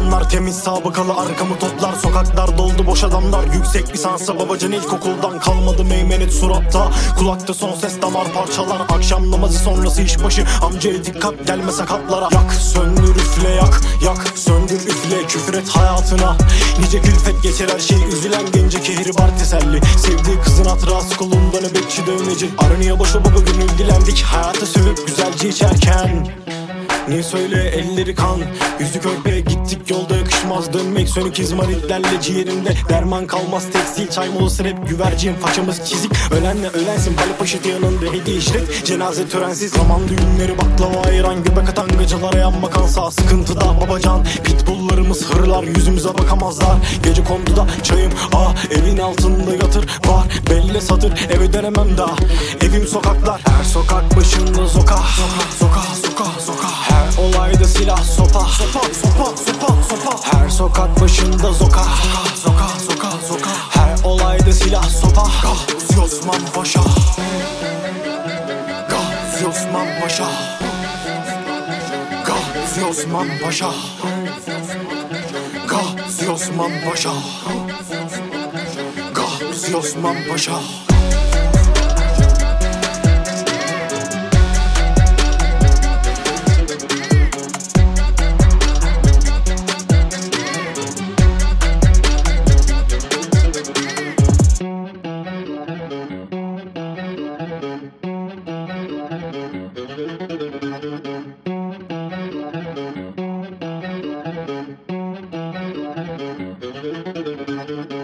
zamanlar temiz sabıkalı arkamı toplar. Sokaklar doldu boş adamlar. Yüksek lisansa babacan ilkokuldan kalmadı meymenet suratta. Kulakta son ses damar parçalar. Akşam namazı sonrası işbaşı. Amcaya dikkat gelme sakatlara. Yak söndür üfle yak. Yak söndür üfle küfür et hayatına. Nice külfet geçer her şey. Üzülen gence kehribar teselli. Sevdiği kızın hatırası kolunda nöbetçi dövmeci. Aranıya boşa baba gönül dilendik. Hayatı sövüp güzelce içerken. Ne söyle elleri kan, yüzü körpe gittik yolda yakışmaz. Dönmek sönük izmaritlerle ciğerimde derman kalmaz. Tekstil çay molası rap güvercin façamız çizik. Ölenle ölensin bali paşıt yanında hediye işlet. Cenaze törensiz zaman düğünleri baklava ayıran. Göbek atan gacılara yanma kansa sıkıntıda babacan. Pitbulllarımız hırlar yüzümüze bakamazlar. Gece konduda çayım evin altında yatır var belli satır. Eve dönemem daha evim sokaklar. Her sokak başında zoka. Soka soka soka. Her olayda silah sopa. Sopa sopa sopa sopa. Her sokak başında zoka. Soka soka soka. Her olayda silah sopa. Gazi Osman Paşa. Gazi Osman Paşa. Gazi Osman Paşa. Gazi Osman Paşa. Gazi Osman Paşa. Thank you.